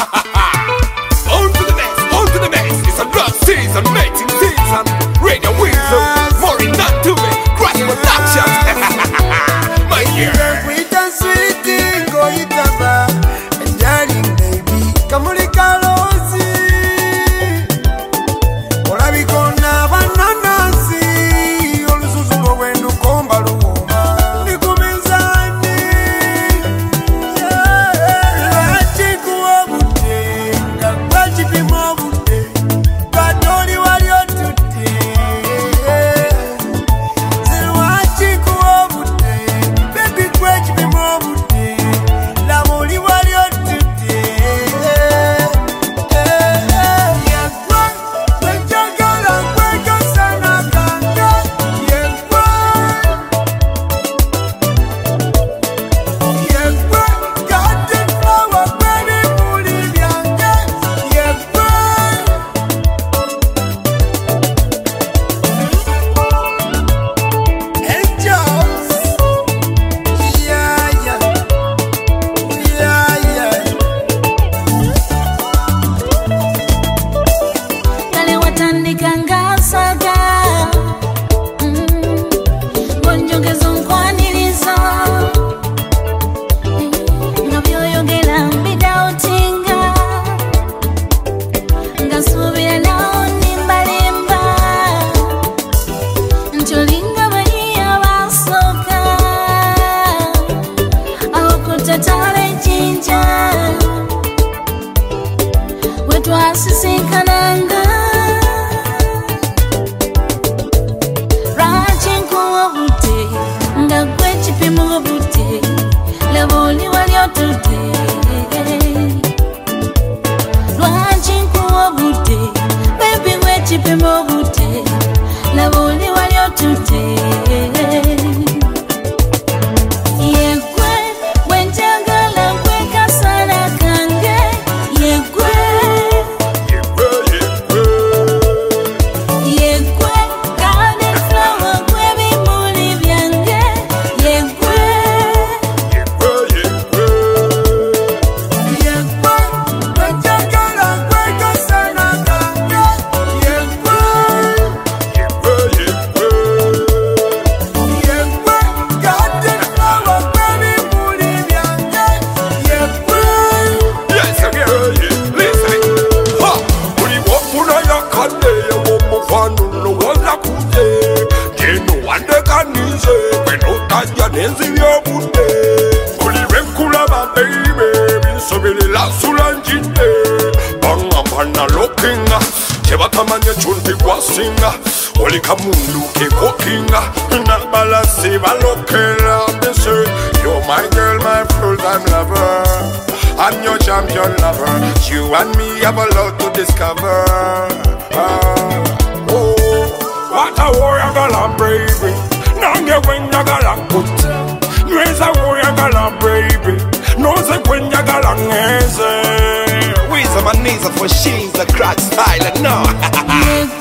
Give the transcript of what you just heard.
On to the next, on to the next. It's a love season, mating season. Radio Wisdom, more in not to me. Crash Productions. My year. Sweet and sweet, go eat a bar. And darling, baby, come on, Carlosi. Ola bikona banana si. Olususulo wenu komba luoma. Nikumizani. Rachiku obute. Ngakwachipi mobute. Kadoli wali otute. Zirwachiku obute. Baby kwachipi mobute. Lamoli wali otute. Yekwa. Wejagala kweka sana kanga. Yekwa. Yekwa. Garden flower baby muli byange. Yekwa. Angels. Yeah, yeah. Yeah, yeah. Kale watandika ngasaga Bonjongezo nkwaniriza Nga byoyogera mbidautinga Nga subira nao nimbalimba Ncholinga baliya basoka Aho kutatale jinja Wetwasisinkananga Rachinkuwa bute Nga gwe kipimo bute Laboli wali otute Rachinkuwa bute Baby gwe kipimo bute Laboli wali otute Yekwe Wenjagala kweka sana kange Yekwe Yekwe, garden flower, baby muli byange. Yekwe, Yekwa. Wejagala kweka sana kanga. Yekwa. Yekwa. Garden flower baby muli byange. Yekwa. Yes, again. Listen. Ha! Uliwofuna yakane womufano wala kuje. Geno wandekanize kweno tajya nenzi byobute. Uliwenkula ba baby binsobirila sulanjite. Bangapana lokinga chebatamanya chunti kwasinga. Olikamundu kekokinga nabalasi balokela. They say you're my girl, my full-time lover. I'm your champion lover. You and me have a lot to discover. Oh, what a warrior galam baby. Nange when ya galam put. Nweza warrior galam baby. Noze when ya galam ngeze. We's a manisa for she's a crack style no.